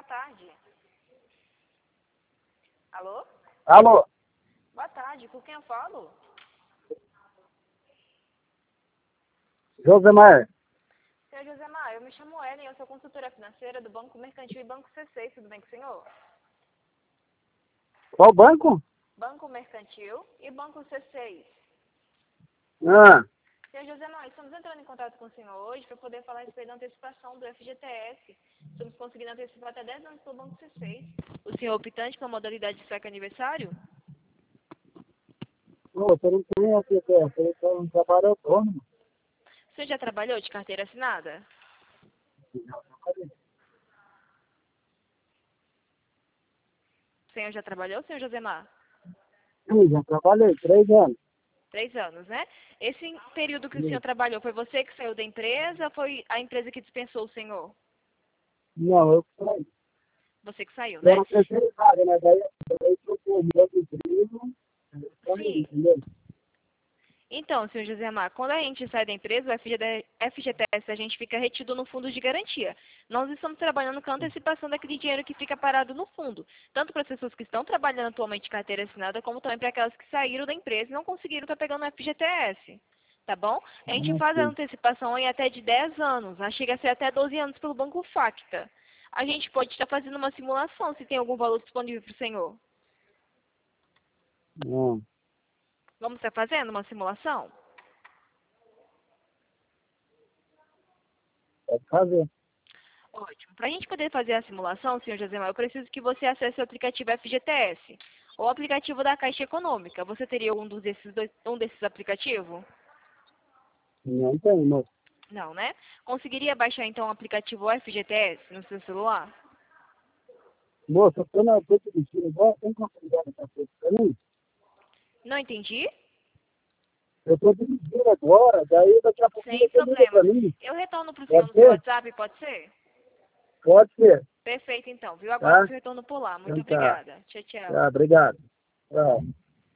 tarde. Alô? Alô? Boa tarde, com quem eu falo? Josemar. Senhor Josemar, eu me chamo Ellen, eu sou consultora financeira do Banco Mercantil e Banco C6, tudo bem com o senhor? Qual banco? Banco Mercantil e Banco C6. Ah, Senhor Josemar, estamos entrando em contato com o senhor hoje para poder falar a respeito da antecipação do FGTS. Estamos conseguindo antecipar até 10 anos pelo Banco C6. O senhor é optante pela modalidade de saque aniversário? você não tem aqui, você tem um trabalho autônomo. O senhor já trabalhou de carteira assinada? O senhor já trabalhou, senhor Josemar? Sim, já trabalhei 3 anos. 3 anos, né? Esse período que o senhor Sim. trabalhou, foi você que saiu da empresa ou foi a empresa que dispensou o senhor? Não, eu saí. Você que saiu, Eu né? era terceirizado, né? Daí trocou o meu emprego, eu saí, Sim. entendeu? Então, senhor Josemar, quando a gente sai da empresa, o FGTS, a gente fica retido no fundo de garantia. Nós estamos trabalhando com a antecipação daquele dinheiro que fica parado no fundo, tanto para as pessoas que estão trabalhando atualmente de carteira assinada, como também para aquelas que saíram da empresa e não conseguiram estar pegando o FGTS. Tá bom? A gente Ah, faz a sim. antecipação em até de 10 anos, chega a ser até 12 anos pelo Banco Facta. A gente pode estar fazendo uma simulação, se tem algum valor disponível para o senhor. Não, Vamos estar fazendo uma simulação? pode fazer. Ótimo. Para a gente poder fazer a simulação, senhor Josemar, eu preciso que você acesse o aplicativo FGTS ou o aplicativo da Caixa Econômica. Você teria um desses aplicativos? Não tem, moço. Não, né? Conseguiria baixar então o aplicativo FGTS no seu celular? Moço, eu tô na frente do tiro agora, tem como ligar essa coisa pra mim? Não entendi? Eu tô dirigindo agora, daí daqui a pouquinho Sem você liga pra problemas. mim. Eu retorno para o senhor Pode no seu ser? WhatsApp, pode ser? Pode ser, Perfeito, então. Viu? Agora tá? eu retorno por lá. Muito Então tá. obrigada. Tchau, tchau. Tá, obrigado. Tchau.